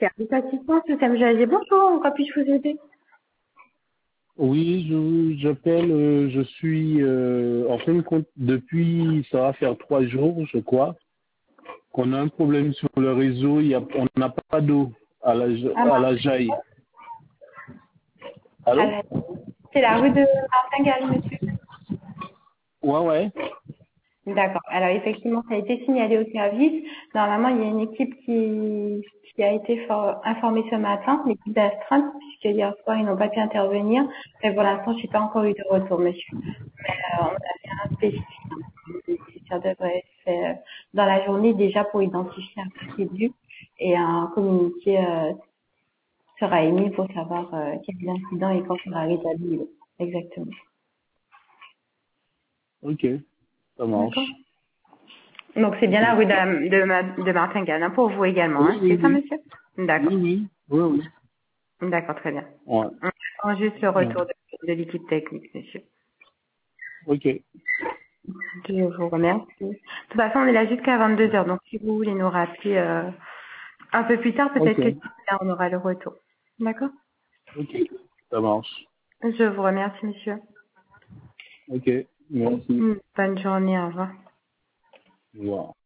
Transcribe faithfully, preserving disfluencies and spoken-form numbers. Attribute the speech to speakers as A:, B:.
A: Service assistance, le S A M G A G, bonjour, en quoi puis-je vous aider?
B: Oui, je j'appelle, euh, je suis euh, en fin de compte depuis ça va faire trois jours, je crois, qu'on a un problème sur le réseau, il y a, on n'a pas d'eau à la
A: Ah,
B: à la Jaille. Allô?
A: mince. C'est la rue de Martingale, monsieur.
B: Ouais, ouais.
A: D'accord. Alors effectivement, ça a été signalé au service. Normalement, il y a une équipe qui, qui a été for- informée ce matin, l'équipe d'astreinte, puisque hier soir, ils n'ont pas pu intervenir. Mais pour l'instant, je n'ai pas encore eu de retour, monsieur. Mais euh, on a fait un spécifique. hein. Ça devrait être fait euh, dans la journée déjà pour identifier un prévu et un communiqué euh, sera émis pour savoir euh, quel est l'incident et quand sera rétabli. Exactement.
B: Ok, ça
A: D'accord.
B: marche.
A: Donc c'est bien
B: Ok.
A: la rue de, de, Ma- de Martingale hein, pour vous également.
B: Oui,
A: Hein.
B: oui,
A: C'est ça,
B: oui.
A: monsieur?
B: Oui,
A: D'accord.
B: oui. Oui, oui.
A: D'accord, très bien.
B: Ouais.
A: On attend juste le
B: Ouais.
A: retour de, de l'équipe technique, monsieur.
B: Ok.
A: Je vous remercie. De toute façon, on est là jusqu'à vingt-deux heures. Donc si vous voulez nous rappeler euh, un peu plus tard,
B: Ok.
A: peut-être que là, on aura le retour. D'accord.
B: Ok. Ça marche.
A: Je vous remercie, monsieur.
B: Ok. Merci.
A: Bonne journée. Au revoir.
B: Au revoir.